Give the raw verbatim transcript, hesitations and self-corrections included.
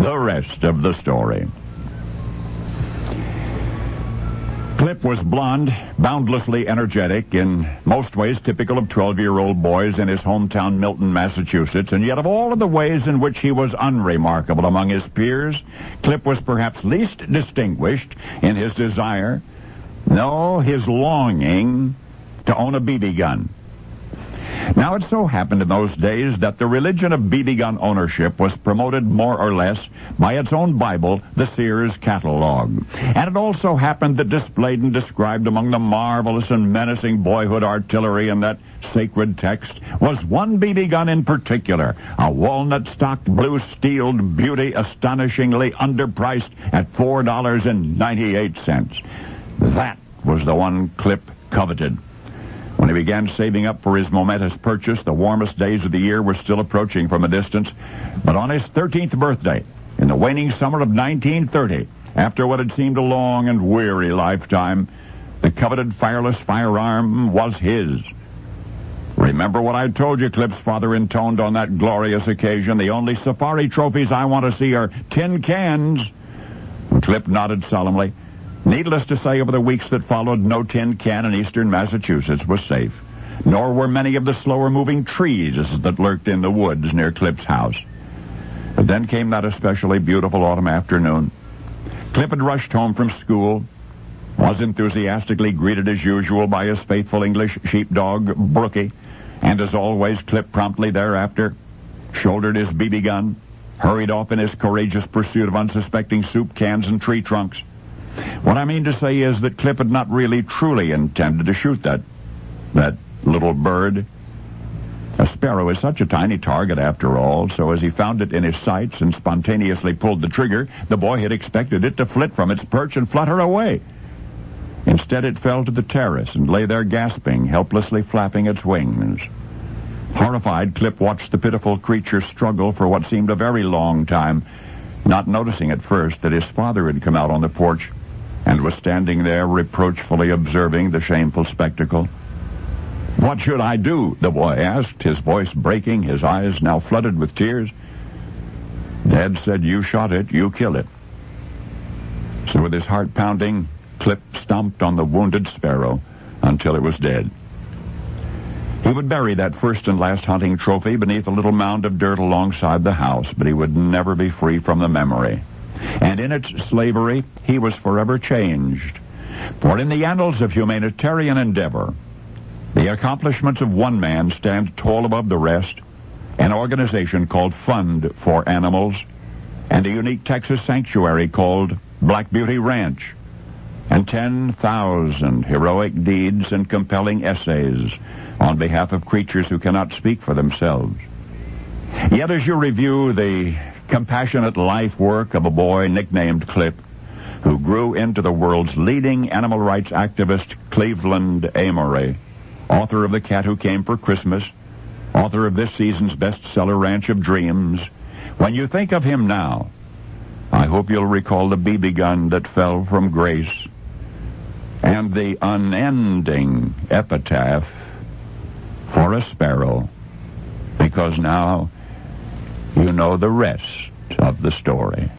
the rest of the story. Clip was blond, boundlessly energetic, in most ways typical of twelve-year-old boys in his hometown Milton, Massachusetts, and yet of all of the ways in which he was unremarkable among his peers, Clip was perhaps least distinguished in his desire, no, his longing, to own a B B gun. Now, it so happened in those days that the religion of B B gun ownership was promoted more or less by its own Bible, the Sears Catalog. And it also happened that displayed and described among the marvelous and menacing boyhood artillery in that sacred text was one B B gun in particular, a walnut-stocked, blue-steeled beauty astonishingly underpriced at four dollars and ninety-eight cents. That was the one Clip coveted. When he began saving up for his momentous purchase, the warmest days of the year were still approaching from a distance. But on his thirteenth birthday, in the waning summer of nineteen thirty, after what had seemed a long and weary lifetime, the coveted fireless firearm was his. "Remember what I told you," Clip's father intoned on that glorious occasion. "The only safari trophies I want to see are tin cans." And Clip nodded solemnly. Needless to say, over the weeks that followed, no tin can in eastern Massachusetts was safe, nor were many of the slower-moving trees that lurked in the woods near Clip's house. But then came that especially beautiful autumn afternoon. Clip had rushed home from school, was enthusiastically greeted as usual by his faithful English sheepdog, Brookie, and as always, Clip promptly thereafter shouldered his B B gun, hurried off in his courageous pursuit of unsuspecting soup cans and tree trunks. What I mean to say is that Clip had not really truly intended to shoot that, that little bird. A sparrow is such a tiny target after all, so as he found it in his sights and spontaneously pulled the trigger, the boy had expected it to flit from its perch and flutter away. Instead, it fell to the terrace and lay there gasping, helplessly flapping its wings. Horrified, Clip watched the pitiful creature struggle for what seemed a very long time, not noticing at first that his father had come out on the porch and was standing there reproachfully observing the shameful spectacle. "What should I do?" the boy asked, his voice breaking, his eyes now flooded with tears. "Dad said you shot it, you kill it." So with his heart pounding, Clip stomped on the wounded sparrow until it was dead. He would bury that first and last hunting trophy beneath a little mound of dirt alongside the house, but he would never be free from the memory. And in its slavery, he was forever changed. For in the annals of humanitarian endeavor, the accomplishments of one man stand tall above the rest, an organization called Fund for Animals, and a unique Texas sanctuary called Black Beauty Ranch, and ten thousand heroic deeds and compelling essays on behalf of creatures who cannot speak for themselves. Yet as you review the compassionate life work of a boy nicknamed Clip, who grew into the world's leading animal rights activist, Cleveland Amory, author of The Cat Who Came for Christmas, author of this season's bestseller, Ranch of Dreams, when you think of him now, I hope you'll recall the B B gun that fell from grace and the unending epitaph for a sparrow, because now you know the rest of the story.